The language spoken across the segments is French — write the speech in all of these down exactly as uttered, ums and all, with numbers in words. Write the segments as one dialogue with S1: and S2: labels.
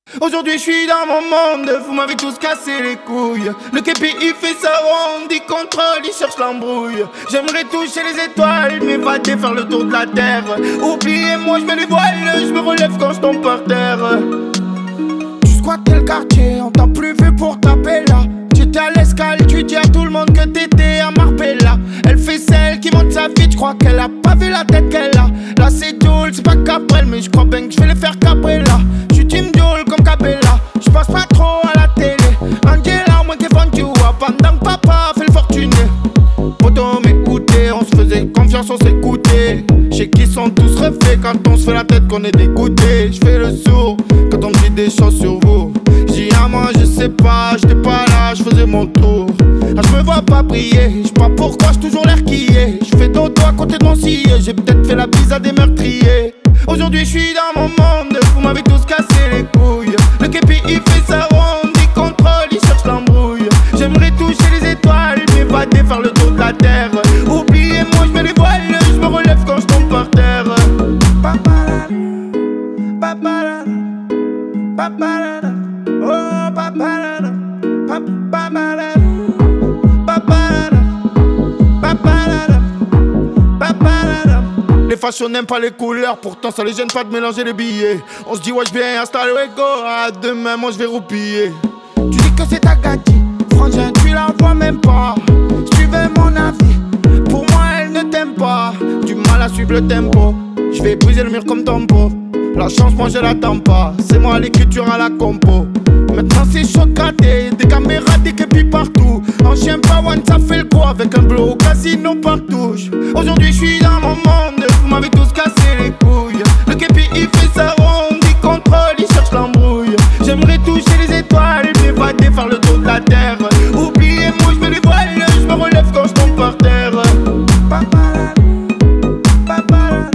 S1: Aujourd'hui je suis dans mon monde, vous m'avez tous cassé les couilles. Le képi il fait sa ronde, il contrôle, il cherche l'embrouille. J'aimerais toucher les étoiles, m'évader, faire le tour de la terre. Oubliez-moi, je mets les voiles, je me relève quand je tombe par terre. Tu squattais le quartier, on t'a plus vu pour taper là. Tu étais à l'escale, tu dis à tout le monde que t'étais à Marbella. Elle fait celle qui monte sa vie, je crois qu'elle a pas vu la tête qu'elle a. Là c'est Doul, c'est pas Cabrel, mais je crois bien que je vais les faire Cabrella. J'suis Team Doul comme Cabella, j'passe pas trop à la télé. Angela, moi qui vend du wap, pendant que papa fait le fortuné. Poto m'écoutait, on se faisait confiance, on s'écoutait. J'sais qu'ils sont tous refaits quand on se fait la tête qu'on est dégoûté. J'fais le sourd quand on me dit des choses sur vous. J'dis à moi je sais pas, j'étais pas là, j'faisais mon tour. Ah j'me vois pas briller, j'sais pas pourquoi j'suis toujours l'air qui est. J'fais dodo à côté de mon sillet, j'ai peut-être fait la bise à des meurtriers. Aujourd'hui j'suis dans mon monde, vous m'avez tous cassé les couilles. Le képi il fait sa ronde, il contrôle, il cherche l'embrouille. J'aimerais toucher les étoiles, m'évader, faire le tour de la terre. Oubliez-moi, j'mets les voiles, j'me relève quand j'tombe par terre. Paparada, paparada, paparada, oh paparada, paparada, paparada, paparada, paparada. Les fashions n'aiment pas les couleurs, pourtant ça les gêne pas de mélanger les billets. On se dit ouais j'viens installer le ego, ah demain moi j'vais roupiller. Tu dis que c'est ta gâtie, frangin tu la vois même pas. Si tu veux mon avis, pour moi elle ne t'aime pas. Du mal à suivre le tempo, j'vais briser le mur comme ton pot. La chance moi je l'attends pas, c'est moi l'écriture à la compo. Maintenant c'est chaud gâté, des caméras, des képis partout. En chien pas one ça fait le quoi, avec un blow au casino partout. Aujourd'hui je suis dans mon monde, vous m'avez tous cassé les couilles. Le képi il fait sa ronde, il contrôle, il cherche l'embrouille. J'aimerais toucher les étoiles, m'évader, faire le tour de la terre. Oubliez-moi, je mets les voiles, je me relève quand je tombe par terre. Paparada, paparada,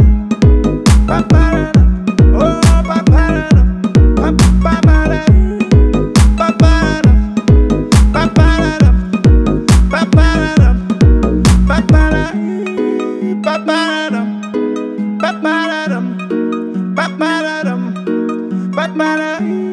S1: paparada, oh paparada, paparada, paparada, paparada, paparada, paparada, paparada, paparada, paparada, paparada.